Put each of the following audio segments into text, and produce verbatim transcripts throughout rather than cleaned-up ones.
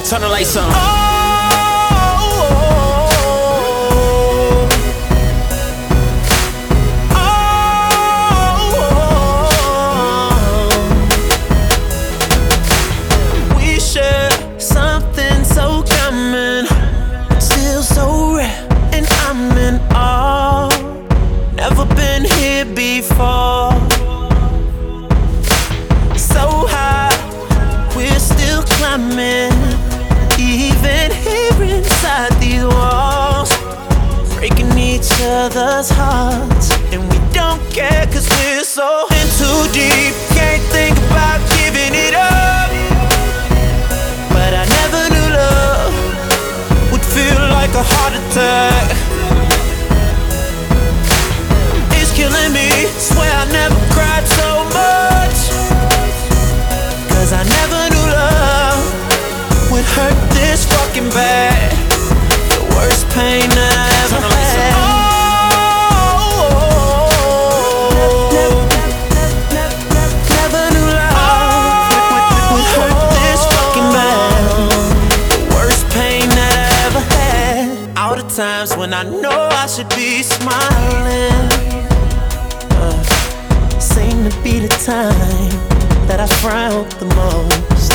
Turn the lights on. We share something so common, still so rare, and I'm in awe. Never been here before. So high, we're still climbing, even here inside these walls, breaking each other's hearts, and we don't care cause we're so in too deep. Can't think about giving it up, but I never knew love would feel like a heart attack. It's killing me, swear I never cried so much, cause I never knew love would hurt this fucking bad. The worst pain that I ever had. Oh, never, never, never, never knew love would hurt this fucking bad. The worst pain that I ever had. All the times when I know I should be smiling, uh, seem to be the time that I frown the most.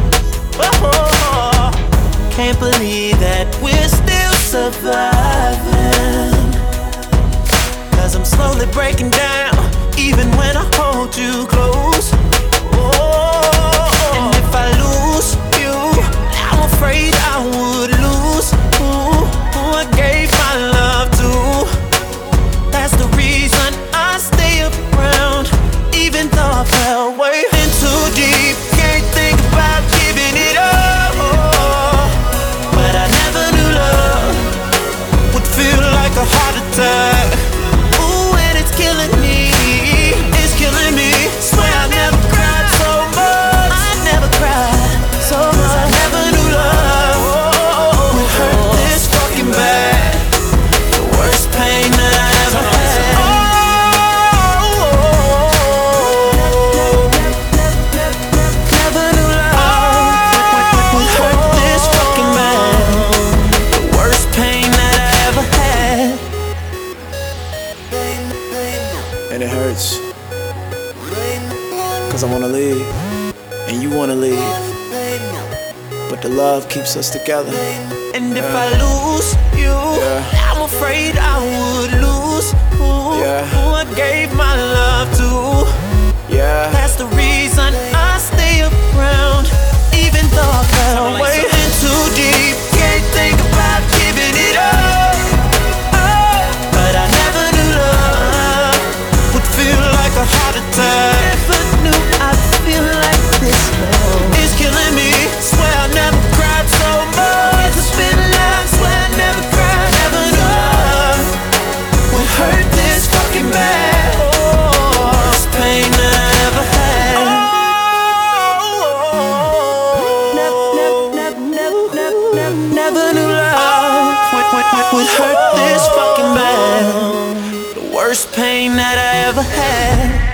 Oh, can't believe that we're still surviving, cause I'm slowly breaking down, even when I hold you close. Oh, and if I lose you, I'm afraid I would lose who, who I gave my love to. That's the reason I stay around, even though I fell way in too deep. Can't think about giving it up, but I never knew love would feel like a heart attack. Ooh, and it's killing me, it's killing me. Swear I never cried so much, I never cried so much. I never knew love would hurt this fucking bad. The worst pain that I ever had. Never knew love would hurt this fucking bad. The worst pain that I ever had. And it hurts, cause I wanna leave, and you wanna leave, but the love keeps us together. And if I lose you, Yeah. I'm afraid I would lose who, Yeah. who I gave my love to. Yeah, That's the reason I stay around, even though I fell way in too deep. Can't think about giving it up, oh, but I never knew love would feel like a heart attack. Never knew I'd feel like this low. It's killing me, swear I never cried so much. It's been a lie, swear I never cried. Never knew love would hurt this fucking bad. Oh, worst pain that I ever had. Oh, never, never, never, never, never, never knew love would, would, would, would hurt this fucking bad. The worst pain that I ever had.